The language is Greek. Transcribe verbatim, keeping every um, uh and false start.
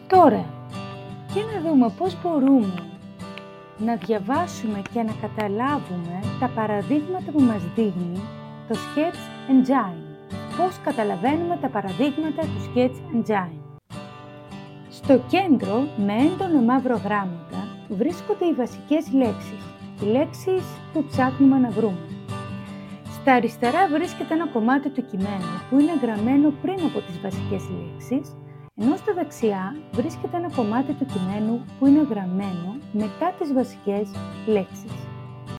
Τώρα, για να δούμε πώς μπορούμε να διαβάσουμε και να καταλάβουμε τα παραδείγματα που μας δείχνει το Sketch Engine. Πώς καταλαβαίνουμε τα παραδείγματα του Sketch Engine. Στο κέντρο, με έντονα μαύρο γράμματα, βρίσκονται οι βασικές λέξεις. Οι λέξεις που ψάχνουμε να βρούμε. Στα αριστερά βρίσκεται ένα κομμάτι του κειμένου που είναι γραμμένο πριν από τις βασικές λέξεις, ενώ στα δεξιά βρίσκεται ένα κομμάτι του κειμένου που είναι γραμμένο μετά τις βασικές λέξεις.